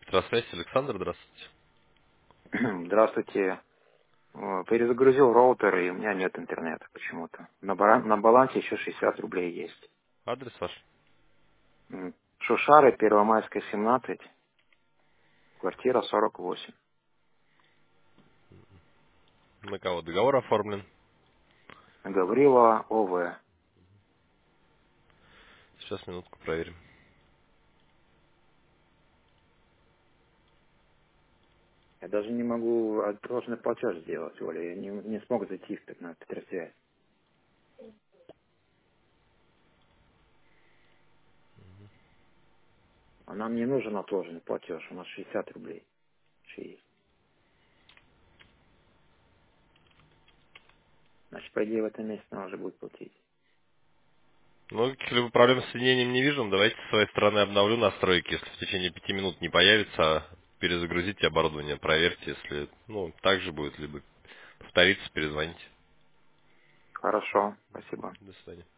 Электросвязь, Александр, здравствуйте. Здравствуйте. Перезагрузил роутер, и у меня нет интернета почему-то. На балансе еще 60 рублей есть. Адрес ваш? Шушары, Первомайская, 17, квартира 48. На кого договор оформлен? Гаврилова, ОВ. Сейчас минутку проверим. Я даже не могу отложенный платеж сделать, Оля. Я не смог зайти на Петросвязь. А нам не нужен отложенный платеж. У нас 60 рублей. Еще есть. Значит, по идее, в этом месяце надо уже будет платить. Ну, каких-либо проблем с соединением не вижу. Давайте с своей стороны обновлю настройки. Если в течение 5 минут не появится, перезагрузите оборудование, проверьте. Если, так же будет, либо повторится, перезвоните. Хорошо, спасибо. До свидания.